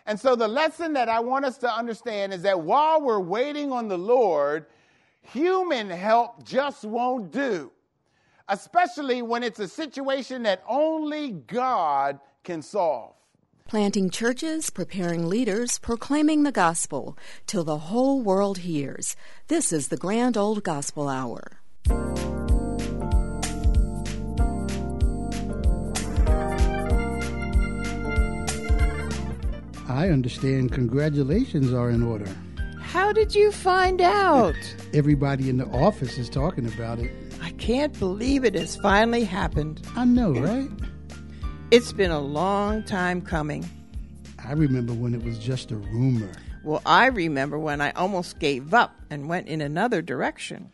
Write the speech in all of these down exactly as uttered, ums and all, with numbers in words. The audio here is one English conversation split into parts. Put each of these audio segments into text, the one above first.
And so the lesson that I want us to understand is that while we're waiting on the Lord, human help just won't do, especially when it's a situation that only God can solve. Planting churches, preparing leaders, proclaiming the gospel till the whole world hears. This is the Grand Old Gospel Hour. I understand congratulations are in order. How did you find out? Everybody in the office is talking about it. I can't believe it has finally happened. I know, right? It's been a long time coming. I remember when it was just a rumor. Well, I remember when I almost gave up and went in another direction.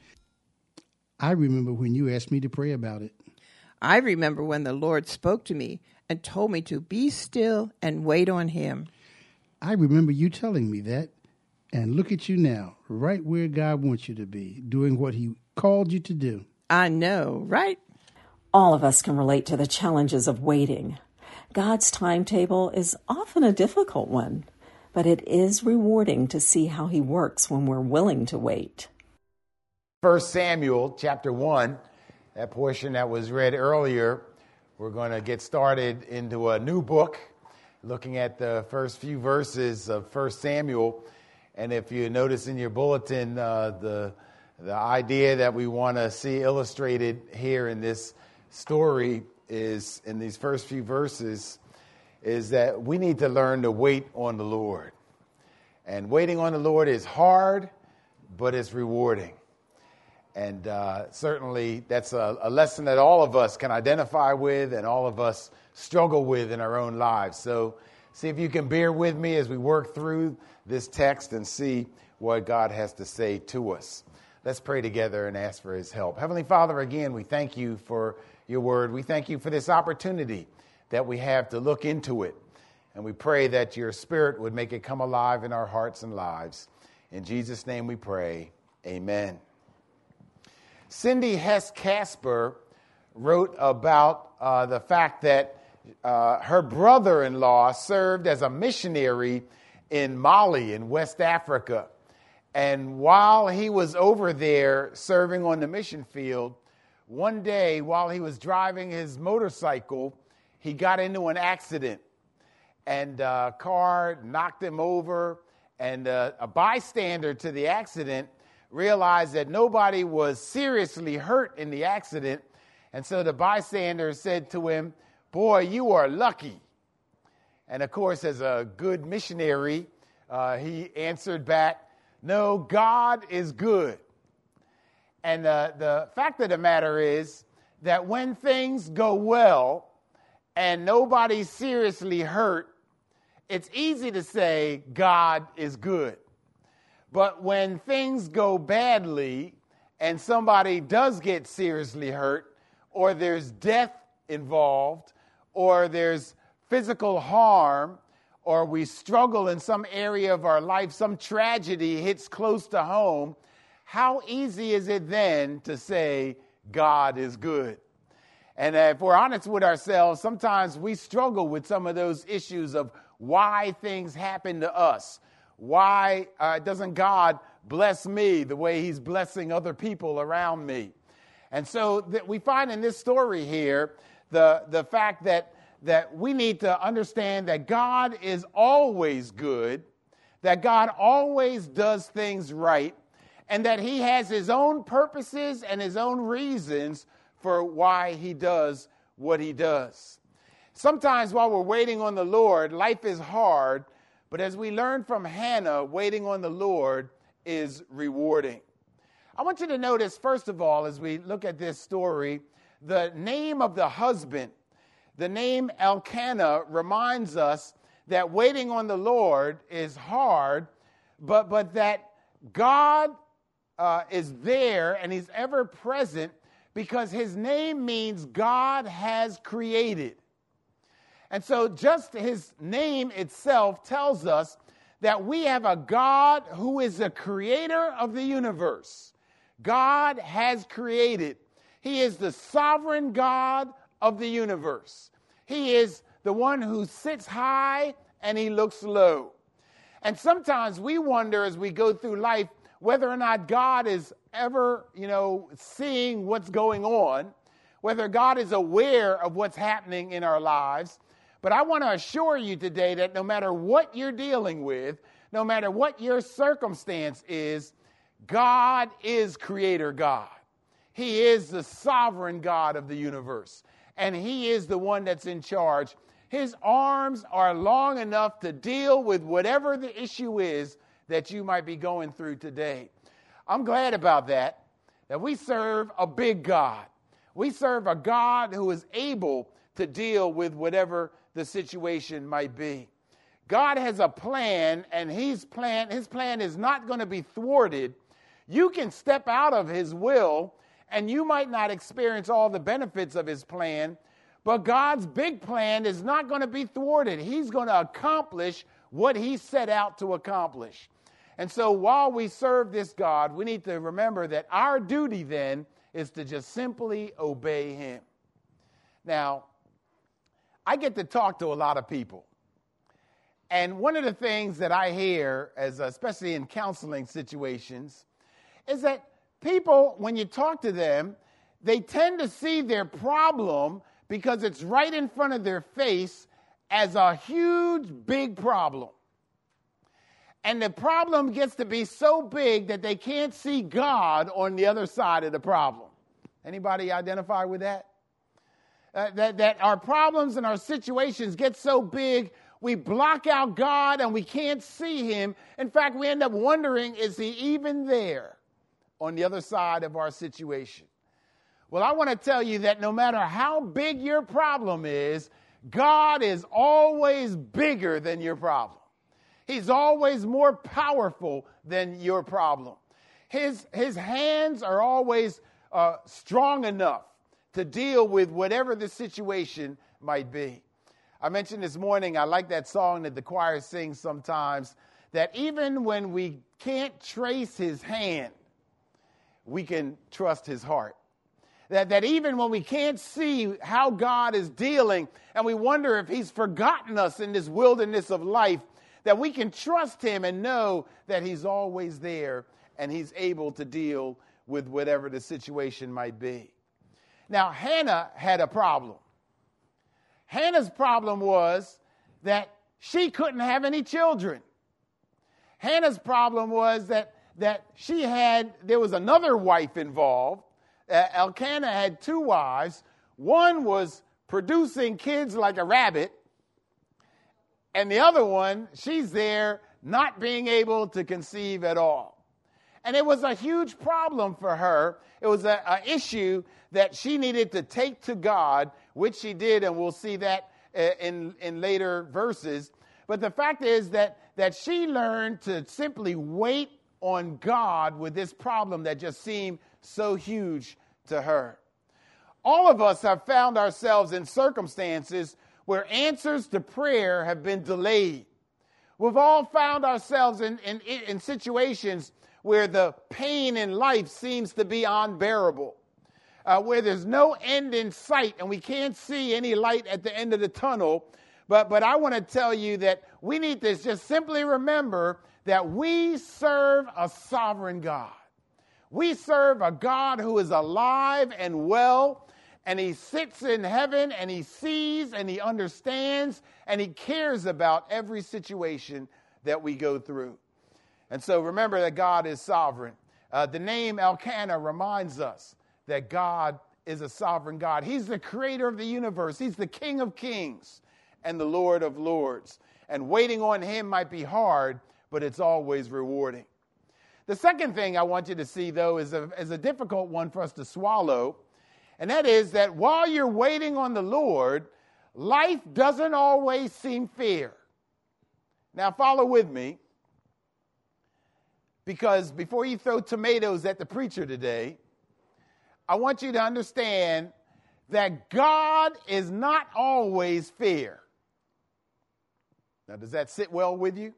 I remember when you asked me to pray about it. I remember when the Lord spoke to me and told me to be still and wait on Him. I remember you telling me that. And look at you now, right where God wants you to be, doing what He called you to do. I know, right? All of us can relate to the challenges of waiting. God's timetable is often a difficult one, but it is rewarding to see how He works when we're willing to wait. First Samuel chapter one, that portion that was read earlier, we're going to get started into a new book, looking at the first few verses of First Samuel. And if you notice in your bulletin, uh, the the idea that we want to see illustrated here in this story is, in these first few verses, is that we need to learn to wait on the Lord. And waiting on the Lord is hard, but it's rewarding. And uh, certainly that's a, a lesson that all of us can identify with and all of us struggle with in our own lives. So see if you can bear with me as we work through this text and see what God has to say to us. Let's pray together and ask for His help. Heavenly Father, again, we thank you for your word. We thank you for this opportunity that we have to look into it. And we pray that your Spirit would make it come alive in our hearts and lives. In Jesus' name we pray. Amen. Cindy Hess Casper wrote about uh, the fact that uh, her brother-in-law served as a missionary in Mali in West Africa. And while he was over there serving on the mission field, one day while he was driving his motorcycle, he got into an accident. And a car knocked him over. And uh, a bystander to the accident realized that nobody was seriously hurt in the accident. And so the bystander said to him, "Boy, you are lucky." And of course, as a good missionary, uh, he answered back, "No, God is good." And uh, the fact of the matter is that when things go well and nobody's seriously hurt, it's easy to say God is good. But when things go badly and somebody does get seriously hurt, or there's death involved, or there's physical harm, or we struggle in some area of our life, some tragedy hits close to home, how easy is it then to say God is good? And if we're honest with ourselves, sometimes we struggle with some of those issues of why things happen to us. Why uh, doesn't God bless me the way He's blessing other people around me? And so that we find in this story here the, the fact that that we need to understand that God is always good, that God always does things right, and that He has His own purposes and His own reasons for why He does what He does. Sometimes while we're waiting on the Lord, life is hard, but as we learn from Hannah, waiting on the Lord is rewarding. I want you to notice, first of all, as we look at this story, the name of the husband. The name Elkanah reminds us that waiting on the Lord is hard, but, but that God uh, is there and He's ever present because His name means God has created. And so just His name itself tells us that we have a God who is the creator of the universe. God has created. He is the sovereign God of the universe. He is the one who sits high and he looks low. And sometimes we wonder as we go through life whether or not God is ever, you know, seeing what's going on, whether God is aware of what's happening in our lives. But I want to assure you today that no matter what you're dealing with, no matter what your circumstance is, God is Creator God. He is the sovereign God of the universe, and he is the one that's in charge. His arms are long enough to deal with whatever the issue is that you might be going through today. I'm glad about that, that we serve a big God. We serve a God who is able to deal with whatever the situation might be. God has a plan, and his plan, his plan is not going to be thwarted. You can step out of his will, and you might not experience all the benefits of his plan, but God's big plan is not going to be thwarted. He's going to accomplish what he set out to accomplish. And so while we serve this God, we need to remember that our duty then is to just simply obey him. Now, I get to talk to a lot of people. And one of the things that I hear, as especially in counseling situations, is that people, when you talk to them, they tend to see their problem because it's right in front of their face as a huge, big problem. And the problem gets to be so big that they can't see God on the other side of the problem. Anybody identify with that? Uh, that, that our problems and our situations get so big, we block out God and we can't see him. In fact, we end up wondering, is he even there on the other side of our situation? Well, I want to tell you that no matter how big your problem is, God is always bigger than your problem. He's always more powerful than your problem. His, his hands are always uh, strong enough to deal with whatever the situation might be. I mentioned this morning, I like that song that the choir sings sometimes, that even when we can't trace his hand, we can trust his heart. That, that even when we can't see how God is dealing and we wonder if he's forgotten us in this wilderness of life, that we can trust him and know that he's always there and he's able to deal with whatever the situation might be. Now, Hannah had a problem. Hannah's problem was that she couldn't have any children. Hannah's problem was that, that she had, there was another wife involved. Uh, Elkanah had two wives. One was producing kids like a rabbit, and the other one, she's there not being able to conceive at all. And it was a huge problem for her. It was an issue that she needed to take to God, which she did, and we'll see that in, in later verses. But the fact is that, that she learned to simply wait on God with this problem that just seemed so huge to her. All of us have found ourselves in circumstances where answers to prayer have been delayed. We've all found ourselves in, in, in situations where the pain in life seems to be unbearable, uh, where there's no end in sight and we can't see any light at the end of the tunnel. But, but I want to tell you that we need to just simply remember that we serve a sovereign God. We serve a God who is alive and well, and he sits in heaven and he sees and he understands and he cares about every situation that we go through. And so remember that God is sovereign. Uh, the name Elkanah reminds us that God is a sovereign God. He's the creator of the universe. He's the King of kings and the Lord of lords. And waiting on him might be hard, but it's always rewarding. The second thing I want you to see, though, is a, is a difficult one for us to swallow. And that is that while you're waiting on the Lord, life doesn't always seem fair. Now, follow with me. Because before you throw tomatoes at the preacher today, I want you to understand that God is not always fair. Now, does that sit well with you?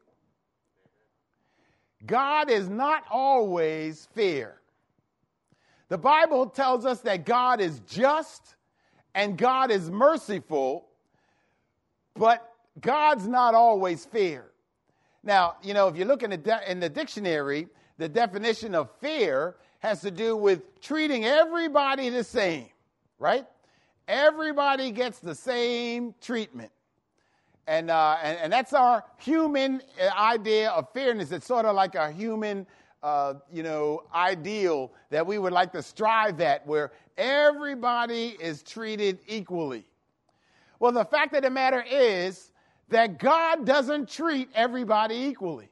God is not always fair. The Bible tells us that God is just and God is merciful, but God's not always fair. Now, you know, if you look in the, de- in the dictionary, the definition of fair has to do with treating everybody the same, right? Everybody gets the same treatment. And, uh, and, and that's our human idea of fairness. It's sort of like a human, uh, you know, ideal that we would like to strive at, where everybody is treated equally. Well, the fact of the matter is that God doesn't treat everybody equally.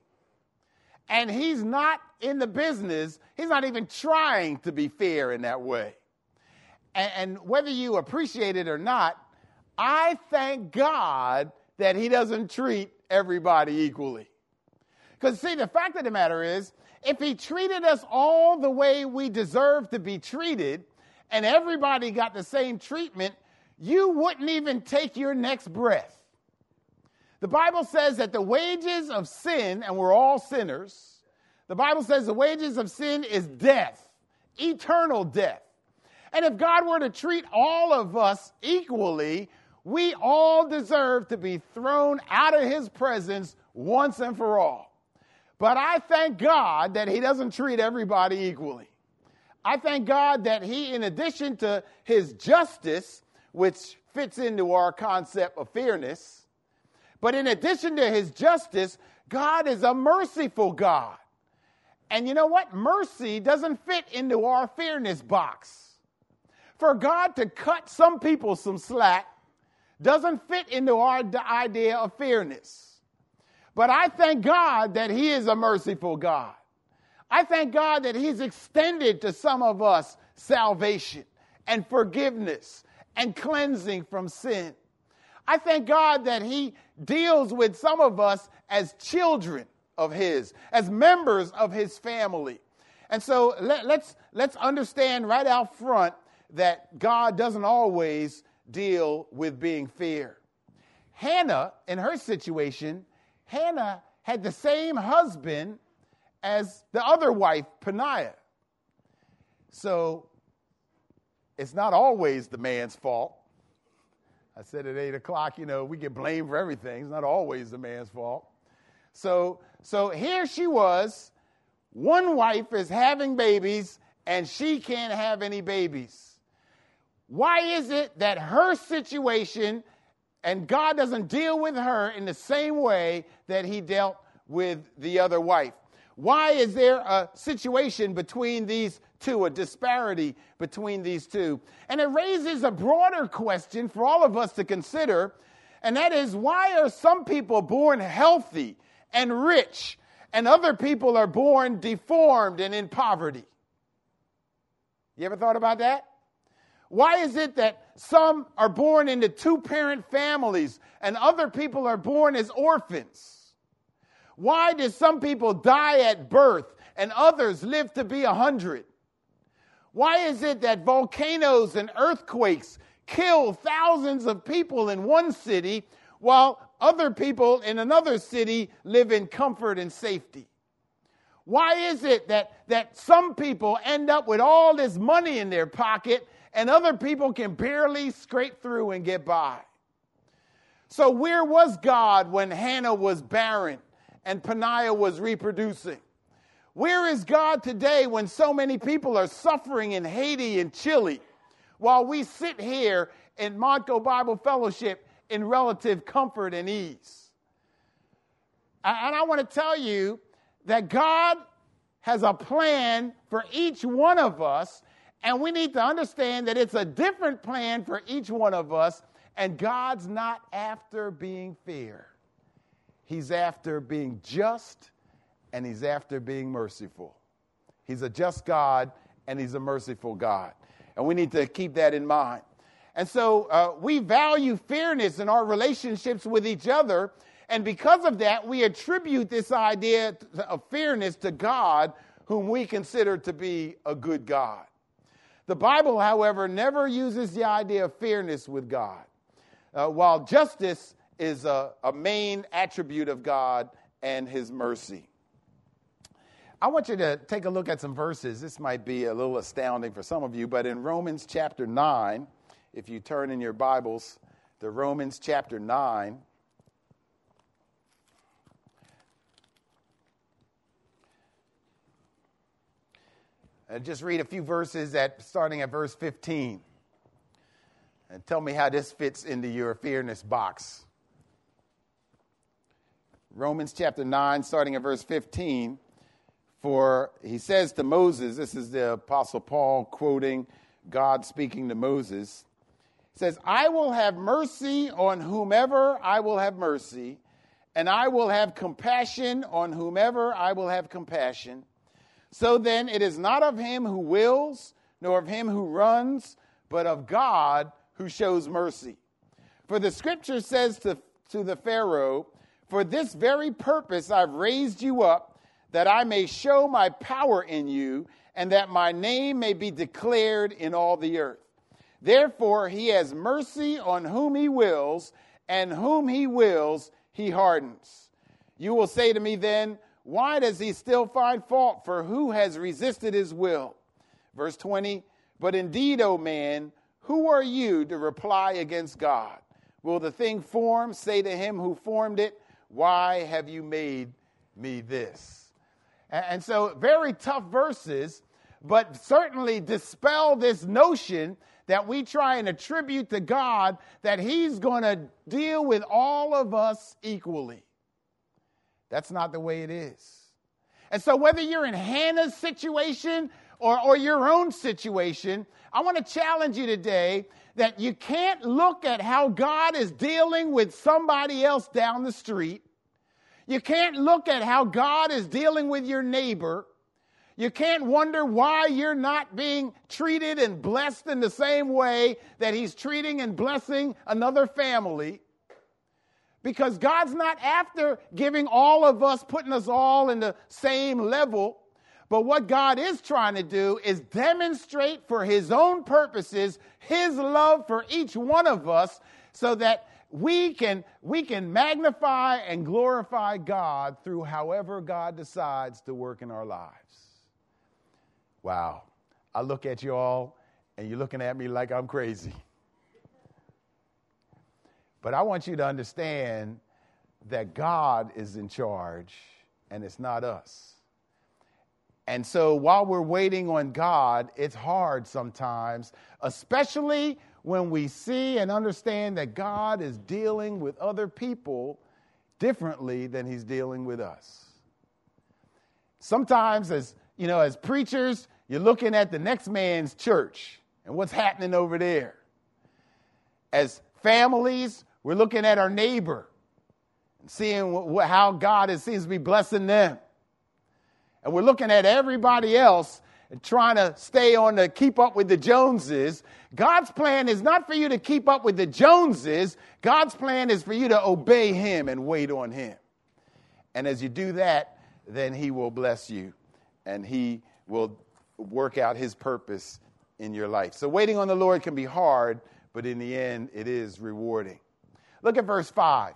And he's not in the business, he's not even trying to be fair in that way. And, and whether you appreciate it or not, I thank God that he doesn't treat everybody equally. Because, see, the fact of the matter is, if he treated us all the way we deserve to be treated, and everybody got the same treatment, you wouldn't even take your next breath. The Bible says that the wages of sin, and we're all sinners, the Bible says the wages of sin is death, eternal death. And if God were to treat all of us equally, we all deserve to be thrown out of his presence once and for all. But I thank God that he doesn't treat everybody equally. I thank God that he, in addition to his justice, which fits into our concept of fairness, but in addition to his justice, God is a merciful God. And you know what? Mercy doesn't fit into our fairness box. For God to cut some people some slack doesn't fit into our idea of fairness. But I thank God that he is a merciful God. I thank God that he's extended to some of us salvation and forgiveness and cleansing from sin. I thank God that he deals with some of us as children of his, as members of his family. And so let, let's, let's understand right out front that God doesn't always deal with being fair. Hannah, in her situation, Hannah had the same husband as the other wife, Peninnah. So it's not always the man's fault. I said at eight o'clock, you know, we get blamed for everything. It's not always the man's fault. So, so here she was. One wife is having babies, and she can't have any babies. Why is it that her situation, and God doesn't deal with her in the same way that he dealt with the other wife? Why is there a situation between these two, a disparity between these two? And it raises a broader question for all of us to consider, and that is, why are some people born healthy and rich, and other people are born deformed and in poverty? You ever thought about that? Why is it that some are born into two-parent families and other people are born as orphans? Why do some people die at birth and others live to be a hundred? Why is it that volcanoes and earthquakes kill thousands of people in one city while other people in another city live in comfort and safety? Why is it that, that some people end up with all this money in their pocket and other people can barely scrape through and get by? So where was God when Hannah was barren and Peninnah was reproducing? Where is God today when so many people are suffering in Haiti and Chile while we sit here in Montco Bible Fellowship in relative comfort and ease? And I want to tell you that God has a plan for each one of us, and we need to understand that it's a different plan for each one of us, and God's not after being fair. He's after being just, and he's after being merciful. He's a just God, and he's a merciful God. And we need to keep that in mind. And so uh, we value fairness in our relationships with each other, and because of that, we attribute this idea of fairness to God, whom we consider to be a good God. The Bible, however, never uses the idea of fairness with God. Uh, while justice is a, a main attribute of God and his mercy. I want you to take a look at some verses. This might be a little astounding for some of you, but in Romans chapter nine, if you turn in your Bibles to Romans chapter nine, Uh, just read a few verses at starting at verse fifteen. And tell me how this fits into your fearness box. Romans chapter nine, starting at verse fifteen. For he says to Moses, this is the Apostle Paul quoting God speaking to Moses. He says, I will have mercy on whomever I will have mercy, and I will have compassion on whomever I will have compassion. So then it is not of him who wills, nor of him who runs, but of God who shows mercy. For the scripture says to, to the Pharaoh, for this very purpose I've raised you up, that I may show my power in you, and that my name may be declared in all the earth. Therefore he has mercy on whom he wills, and whom he wills he hardens. You will say to me then, why does he still find fault? For who has resisted his will? Verse twenty, but indeed, O man, who are you to reply against God? Will the thing formed say to him who formed it, why have you made me this? And so very tough verses, but certainly dispel this notion that we try and attribute to God that he's going to deal with all of us equally. That's not the way it is. And so whether you're in Hannah's situation or, or your own situation, I want to challenge you today that you can't look at how God is dealing with somebody else down the street. You can't look at how God is dealing with your neighbor. You can't wonder why you're not being treated and blessed in the same way that he's treating and blessing another family. Because God's not after giving all of us, putting us all in the same level. But what God is trying to do is demonstrate for his own purposes his love for each one of us so that we can, we can magnify and glorify God through however God decides to work in our lives. Wow. I look at you all and you're looking at me like I'm crazy. But I want you to understand that God is in charge and it's not us. And so while we're waiting on God, it's hard sometimes, especially when we see and understand that God is dealing with other people differently than he's dealing with us. Sometimes as, you know, as preachers, you're looking at the next man's church and what's happening over there. As families, we're looking at our neighbor and seeing wh- how God is, seems to be blessing them. And we're looking at everybody else and trying to stay on the keep up with the Joneses. God's plan is not for you to keep up with the Joneses. God's plan is for you to obey him and wait on him. And as you do that, then he will bless you and he will work out his purpose in your life. So waiting on the Lord can be hard, but in the end, it is rewarding. Look at verse five.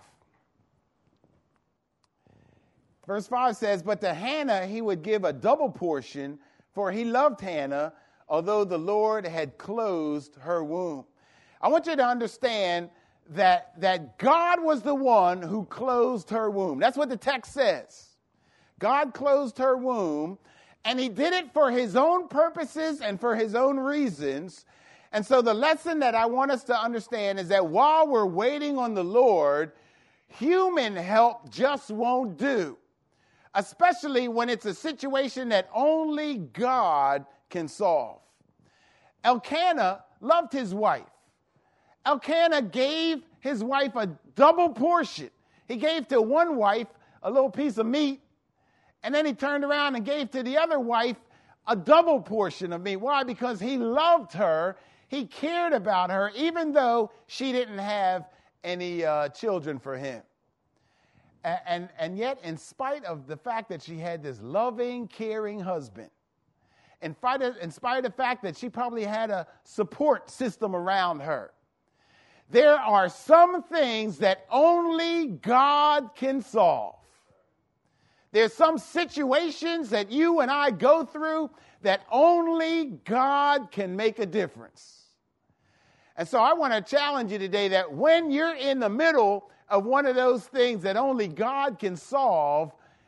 Verse five says, but to Hannah he would give a double portion, for he loved Hannah, although the Lord had closed her womb. I want you to understand that, that God was the one who closed her womb. That's what the text says. God closed her womb, and he did it for his own purposes and for his own reasons. And so the lesson that I want us to understand is that while we're waiting on the Lord, human help just won't do, especially when it's a situation that only God can solve. Elkanah loved his wife. Elkanah gave his wife a double portion. He gave to one wife a little piece of meat, and then he turned around and gave to the other wife a double portion of meat. Why? Because he loved her. He cared about her, even though she didn't have any uh, children for him. And, and, and yet, in spite of the fact that she had this loving, caring husband, in spite, of, in spite of the fact that she probably had a support system around her, there are some things that only God can solve. There's some situations that you and I go through that only God can make a difference. And so I want to challenge you today that when you're in the middle of one of those things that only God can solve,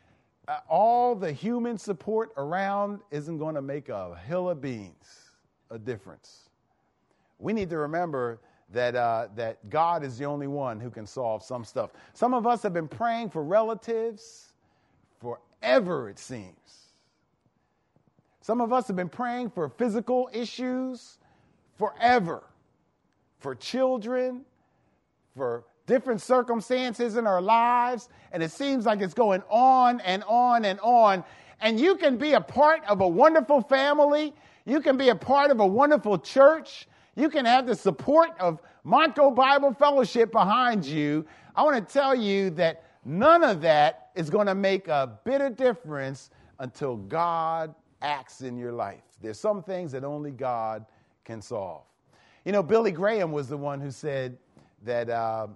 uh, all the human support around isn't going to make a hill of beans a difference. We need to remember that uh, that God is the only one who can solve some stuff. Some of us have been praying for relatives forever, it seems. Some of us have been praying for physical issues forever, for children, for different circumstances in our lives, and it seems like it's going on and on and on. And you can be a part of a wonderful family. You can be a part of a wonderful church. You can have the support of Montco Bible Fellowship behind you. I want to tell you that none of that is going to make a bit of difference until God acts in your life. There's some things that only God can solve. You know, Billy Graham was the one who said that uh,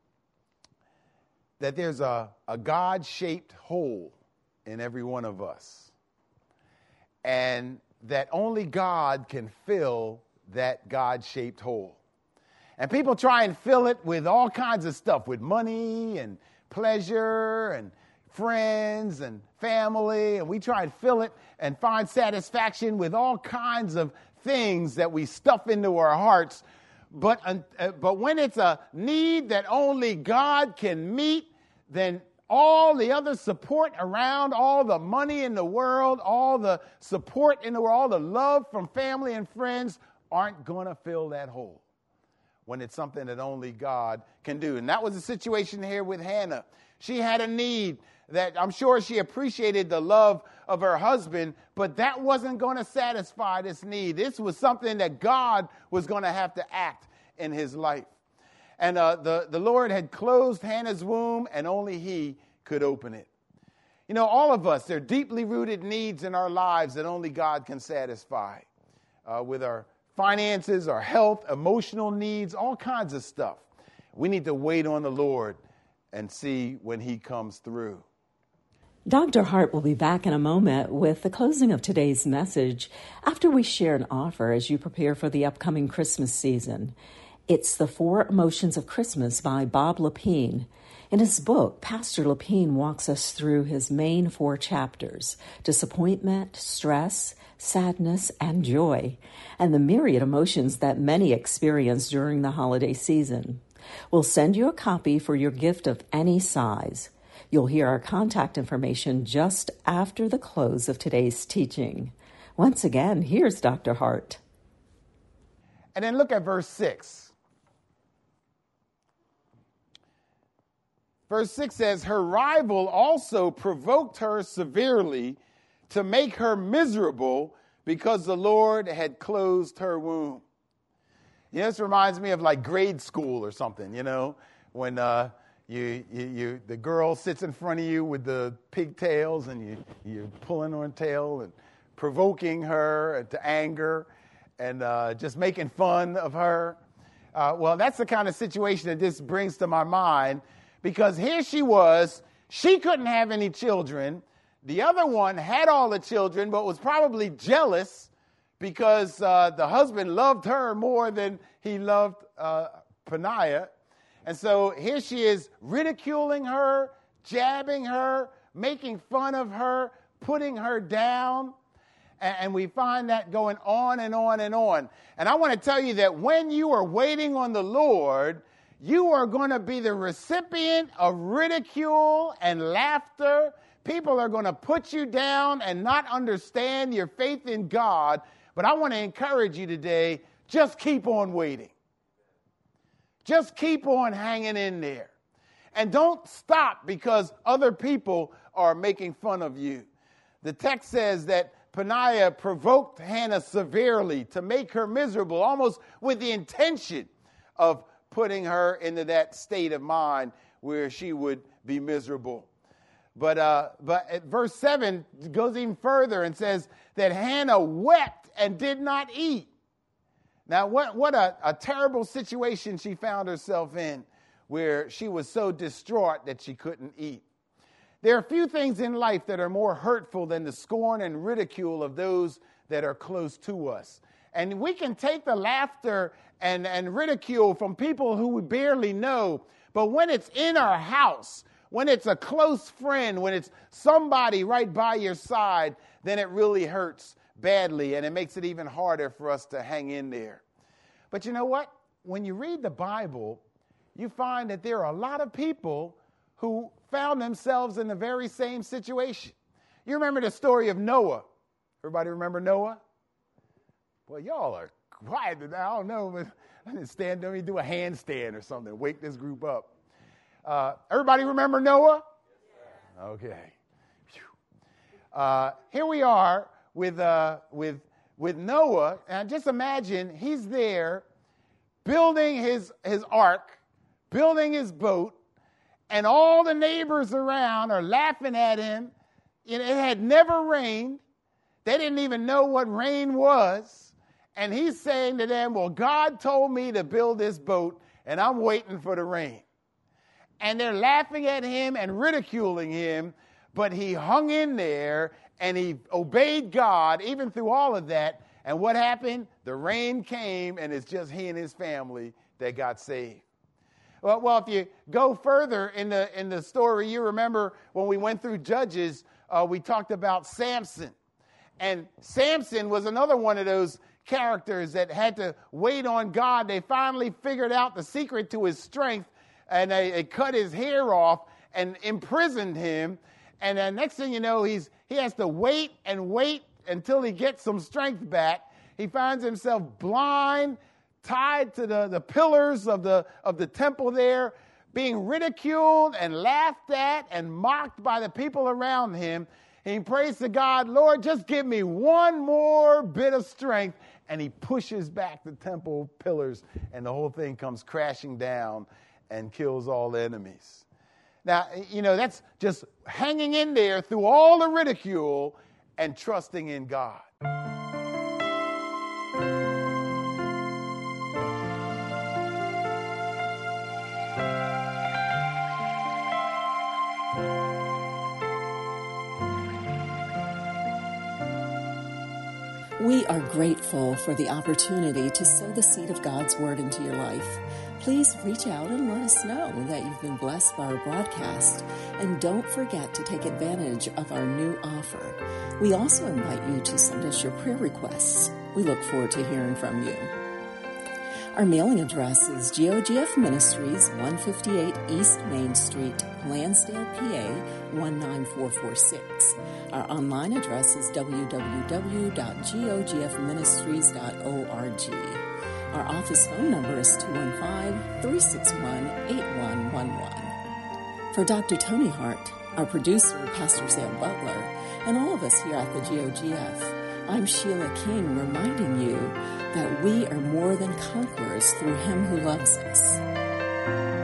that there's a, a God-shaped hole in every one of us, and that only God can fill that God-shaped hole. And people try and fill it with all kinds of stuff, with money and pleasure and friends and family, and we try and fill it and find satisfaction with all kinds of things that we stuff into our hearts. But, uh, but when it's a need that only God can meet, then all the other support around, all the money in the world, all the support in the world, all the love from family and friends aren't going to fill that hole when it's something that only God can do. And that was the situation here with Hannah. She had a need that I'm sure she appreciated the love of her husband, but that wasn't going to satisfy this need. This was something that God was going to have to act in his life. And uh, the, the Lord had closed Hannah's womb, and only he could open it. You know, all of us, there are deeply rooted needs in our lives that only God can satisfy. Uh, with our finances, our health, emotional needs, all kinds of stuff. We need to wait on the Lord and see when he comes through. Doctor Hart will be back in a moment with the closing of today's message after we share an offer as you prepare for the upcoming Christmas season. It's The Four Emotions of Christmas by Bob Lepine. In his book, Pastor Lepine walks us through his main four chapters: disappointment, stress, sadness, and joy, and the myriad emotions that many experience during the holiday season. We'll send you a copy for your gift of any size. You'll hear our contact information just after the close of today's teaching. Once again, here's Doctor Hart. And then look at verse six. Verse six says, her rival also provoked her severely to make her miserable because the Lord had closed her womb. You know, this reminds me of like grade school or something, you know, when uh, you, you, you the girl sits in front of you with the pigtails and you, you're pulling on her tail and provoking her to anger and uh, just making fun of her. Uh, well, that's the kind of situation that this brings to my mind, because here she was, she couldn't have any children. The other one had all the children, but was probably jealous because uh, the husband loved her more than he loved uh, Peninnah. And so here she is ridiculing her, jabbing her, making fun of her, putting her down. And, and we find that going on and on and on. And I want to tell you that when you are waiting on the Lord, you are going to be the recipient of ridicule and laughter. People are going to put you down and not understand your faith in God. But I want to encourage you today, just keep on waiting. Just keep on hanging in there. And don't stop because other people are making fun of you. The text says that Peninnah provoked Hannah severely to make her miserable, almost with the intention of putting her into that state of mind where she would be miserable. But uh, but at verse seven goes even further and says that Hannah wept and did not eat. Now, what, what a, a terrible situation she found herself in, where she was so distraught that she couldn't eat. There are few things in life that are more hurtful than the scorn and ridicule of those that are close to us. And we can take the laughter and, and ridicule from people who we barely know, but when it's in our house, when it's a close friend, when it's somebody right by your side, then it really hurts badly, and it makes it even harder for us to hang in there. But you know what? When you read the Bible, you find that there are a lot of people who found themselves in the very same situation. You remember the story of Noah. Everybody remember Noah? Well, y'all are quiet. I don't know, but I didn't stand. Let me do a handstand or something. Wake this group up. Uh, everybody remember Noah? Okay. Uh, here we are with uh, with with Noah, and just imagine he's there building his his ark, building his boat, and all the neighbors around are laughing at him. It had never rained. They didn't even know what rain was. And he's saying to them, well, God told me to build this boat, and I'm waiting for the rain. And they're laughing at him and ridiculing him, but he hung in there, and he obeyed God even through all of that. And what happened? The rain came, and it's just he and his family that got saved. Well, well, if you go further in the in the story, you remember when we went through Judges, uh, we talked about Samson. And Samson was another one of those characters that had to wait on God. They finally figured out the secret to his strength, and they, they cut his hair off and imprisoned him. And then next thing you know, he's he has to wait and wait until he gets some strength back. He finds himself blind, tied to the, the pillars of the of the temple there, being ridiculed and laughed at and mocked by the people around him. He prays to God, Lord, just give me one more bit of strength. And he pushes back the temple pillars, and the whole thing comes crashing down and kills all the enemies. Now, you know, that's just hanging in there through all the ridicule and trusting in God. We are grateful for the opportunity to sow the seed of God's Word into your life. Please reach out and let us know that you've been blessed by our broadcast. And don't forget to take advantage of our new offer. We also invite you to send us your prayer requests. We look forward to hearing from you. Our mailing address is G O G F Ministries, one fifty-eight East Main Street, Lansdale, P A, one nine four four six. Our online address is w w w dot g o g f ministries dot org. Our office phone number is two one five, three six one, eight one one one. For Doctor Tony Hart, our producer, Pastor Sam Butler, and all of us here at the G O G F, I'm Sheila King, reminding you that we are more than conquerors through Him who loves us.